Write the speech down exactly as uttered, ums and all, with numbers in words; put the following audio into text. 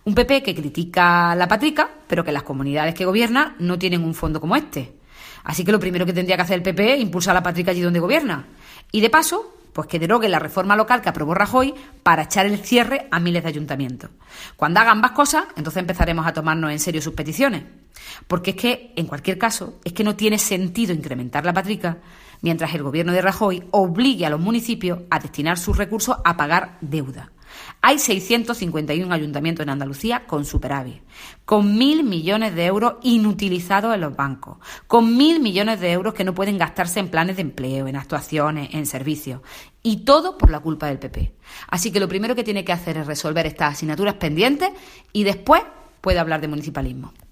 Un P P que critica la patrica, pero que las comunidades que gobierna no tienen un fondo como este. Así que lo primero que tendría que hacer el P P es impulsar la patrica allí donde gobierna. Y de paso, pues que derogue la reforma local que aprobó Rajoy para echar el cierre a miles de ayuntamientos. Cuando haga ambas cosas, entonces empezaremos a tomarnos en serio sus peticiones. Porque es que, en cualquier caso, es que no tiene sentido incrementar la patrica mientras el gobierno de Rajoy obligue a los municipios a destinar sus recursos a pagar deuda. Hay seiscientos cincuenta y uno ayuntamientos en Andalucía con superávit, con mil millones de euros inutilizados en los bancos, con mil millones de euros que no pueden gastarse en planes de empleo, en actuaciones, en servicios. Y todo por la culpa del P P. Así que lo primero que tiene que hacer es resolver estas asignaturas pendientes y después puede hablar de municipalismo.